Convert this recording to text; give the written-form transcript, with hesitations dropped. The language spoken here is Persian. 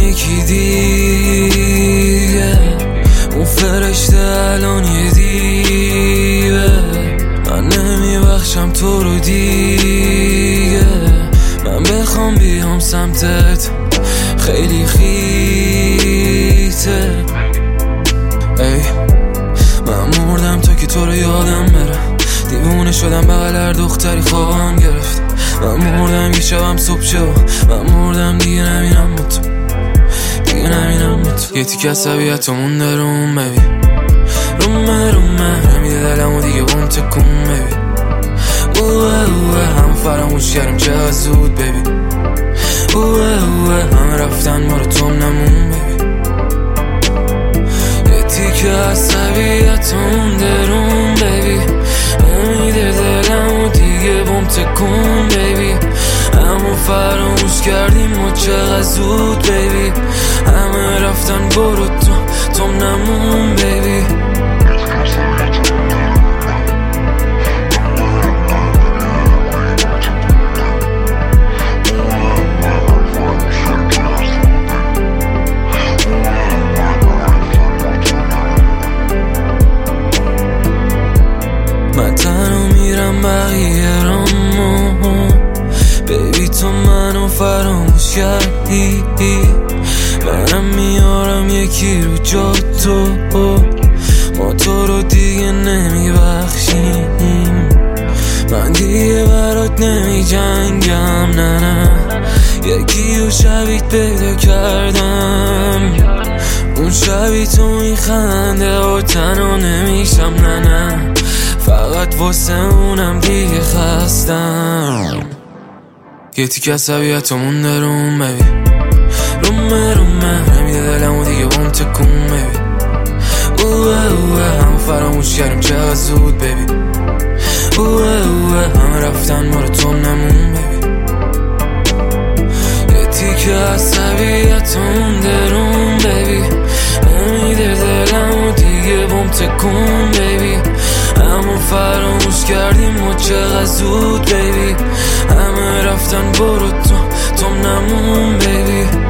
یکی دیگه، اون فرشته الان یه دیوه. من نمیبخشم تو رو دیگه، من بخوام بیام سمتت خیلی خیته. ای من مردم تا که تو رو یادم بره، دیوونه شدم بغل هر دختری خوابم گرفت. من مردم یه شبم صبح شد، من مردم دیگه نمیرم با تو، دیگه نمیرم با تو. یه تیکه از طبیعت مونده روم ببین، رومه نمیده دلم و دیگه بوم تکون ببین. اوه هم فراموش کردم چقدر زود ببین. اوه همه رفتن ما رو تو نمون ببین. یه تیکه از طبیعت مونده روم ببین، نمیده دلم و دیگه بوم تکون ببین. همو فراموش کردیم و چقدر زود ببین. همه رفتن برو تو نمون ببین. من تنها میرم بقیه رامو، بیبی تو منو فراموش کردی. منم میارم یکی رو جا تو، ما تو رو دیگه نمیبخشیم. من دیگه برات نمی جنگم، نه یکی رو شبیت پیدا کردم. اون شبیه تو میخنده و تنها نمیشم، نه فقط واسه اونم دیگه خستم. یه تیکه از طبیعت مونده روم ببین، رومه نمیده دلم و دیگه بوم تکون ببین. اوه هم فراموش کردم چقدر زود ببین. اوه همه رفتن ما رو تو نمون ببین. یه تیکه از طبیعت مونده روم ببین، نمیده دلم و دیگه بوم تکون ببین. همو فراموش کردیم و چقدر زود ببین. همه رفتن برو تو نمون ببین.